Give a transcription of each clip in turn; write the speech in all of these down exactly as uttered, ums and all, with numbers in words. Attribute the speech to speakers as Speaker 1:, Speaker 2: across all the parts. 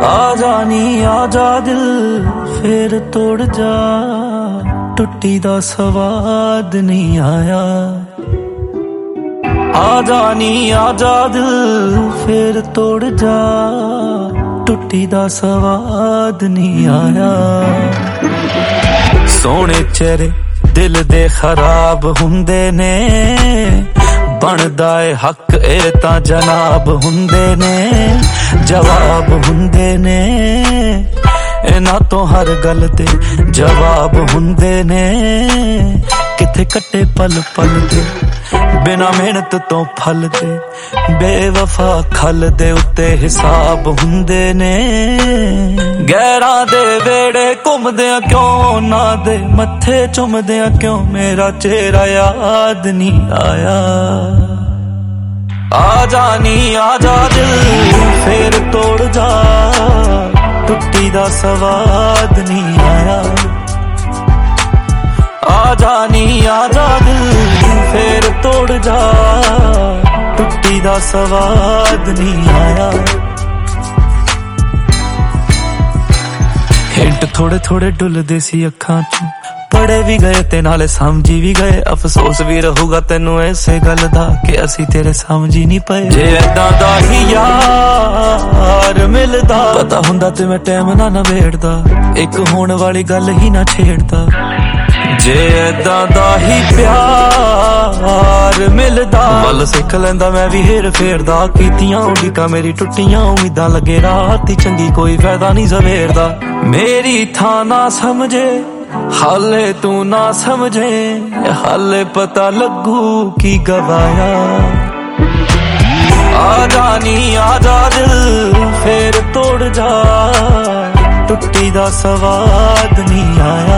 Speaker 1: आजा नी आजा दिल फिर तोड़ जा, टुट्टी दा स्वाद नहीं आया। आजा नी आजा दिल फिर तोड़ जा, टुट्टी दा स्वाद नहीं आया। सोने चेहरे दिल दे खराब हुंदे ने, बनदा ए हक ए तां जनाब हुंदे ने, जवाब हुंदे ने इन्हां तो हर गल दे जवाब हुंदे ने। किथे कट्टे पल पल दे बिना मेहनत तो फल दे, बेवफा खल दे उत्ते हिसाब हुंदे ने। गैरां दे वेड़े घुमदियां क्यों ना दे मत्थे चुमदियां क्यों, मेरा चेहरा याद नहीं आया। आजा नी आजा दिल फिर तोड़ जा, टुट्टी दा स्वाद नहीं आया। आजा नी आजा दिल फिर तोड़ जा, टुट्टी दा स्वाद नहीं आया। हिंट थोड़े थोड़े डुलदे सी अखां चों, पढ़े भी गए ते नाले समझी भी गए। अफसोस भी रहूगा तेनू ऐसे गल दा कि असी तेरे समझी नहीं पाए। जे ऐदां दा ही यार मिलदा, पता हुंदा ते मैं टैम ना नवेड़दा, एक होण वाली गल ही ना छेड़दा। जे ऐदां दा ही प्यार मिलदा, वल सिख लैंदा मैं भी हेर फेरदा। कीतियां उड़ीकां मेरी टुट्टियां उम्मीदां, लगे रात ही चंगी कोई फायदा नहीं सवेरदा। मेरी थां ना समझे हाले तू ना समझे, हाले पता लगू की गवाया। आजा नी आजा दिल फिर तोड़ जा, टुट्टी दा स्वाद नहीं आया।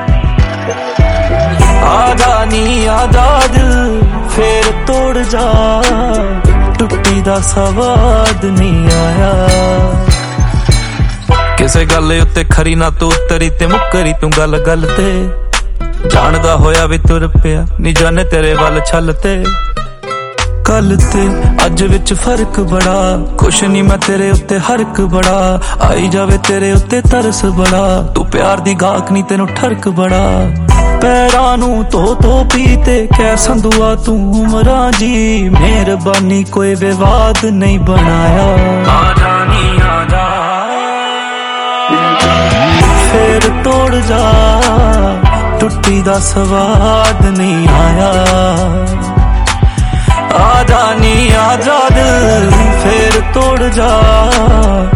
Speaker 1: आजा नी आजा दिल फिर तोड़ जा, टुट्टी दा स्वाद नहीं आया। किसे गल उत्ते खरी ना तू उतरी ते मुकरी तू गल गल ते, जानदा होया भी तुर पिया नी जाने तेरे वल छल ते। कल ते अज विच फर्क बड़ा, खुश नी मैं तेरे उत्ते हरक बड़ा, आई जावे तेरे उत्ते तरस बड़ा। तू प्यार दी गाहक नी तेनू ठरक बड़ा, पैरां नू धो धो पीते कै संदुआ तू उमरां जी। मेहरबानी कोई विवाद नहीं बनाया। आजा नी आजा फिर तोड़ जा, टुट्टी दा स्वाद नहीं आया। आजा नी आजा दिल फिर तोड़ जा,